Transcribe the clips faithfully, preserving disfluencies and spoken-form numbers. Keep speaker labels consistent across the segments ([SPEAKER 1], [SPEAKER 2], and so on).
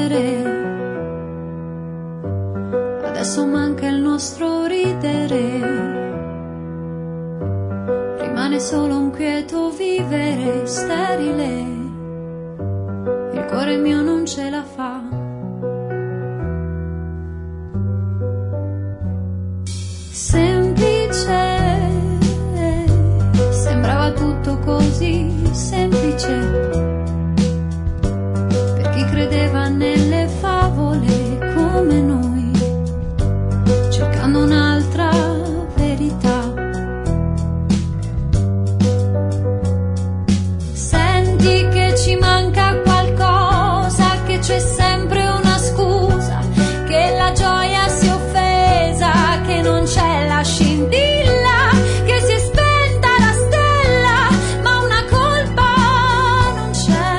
[SPEAKER 1] vivere, adesso manca il nostro ridere, rimane solo un quieto vivere sterile, il cuore mio non ce la fa. Semplice, sembrava tutto così semplice, per chi credeva nelle favole come noi, cercando un'altra verità. Senti che ci manca qualcosa, che c'è sempre una scusa, che la gioia si è offesa, che non c'è la scintilla, che si è spenta la stella, ma una colpa non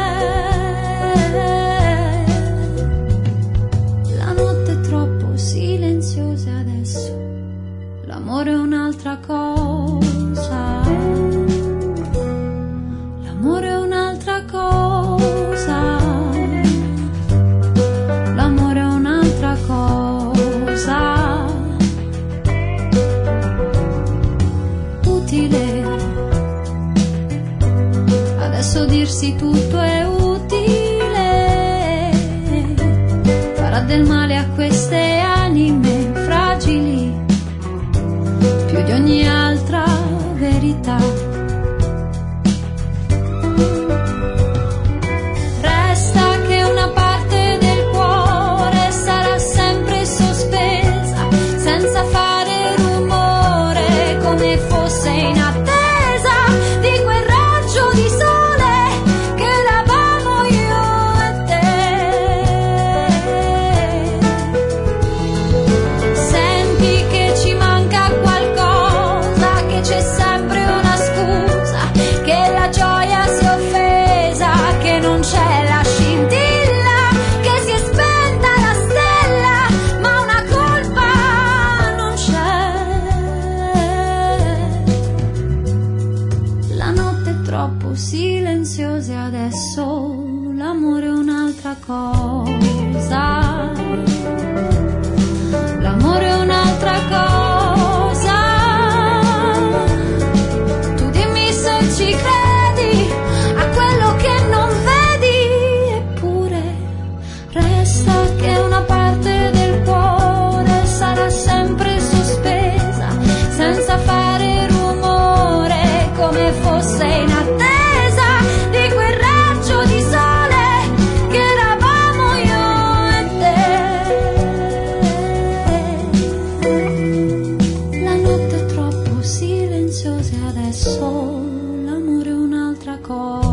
[SPEAKER 1] c'è. La notte è troppo silenziosa adesso, l'amore è un'altra cosa, l'amore è un'altra cosa, l'amore è un'altra cosa, utile, adesso dirsi tutto è utile, farà del male a queste anime fragili, più di ogni altra verità. Resta che una parte del cuore sarà sempre sospesa, senza fare rumore, come fosse in attesa di quel raggio di sole che eravamo io e te. Senti che ci manca qualcosa, che c'è sempre una scusa, che la gioia si è offesa, che non c'è la scintilla, che si è spenta la stella, ma una colpa non c'è. La notte è troppo silenziosa e adesso l'amore è un'altra cosa, l'amore è un'altra cosa. Tu dimmi se ci credi a quello che non vedi, eppure resta che una parte del cuore sarà sempre sospesa, senza fare rumore, come fosse in attesa di quel raggio di sole che eravamo io e te. La notte è troppo silenziosa e adesso l'amore è un'altra cosa.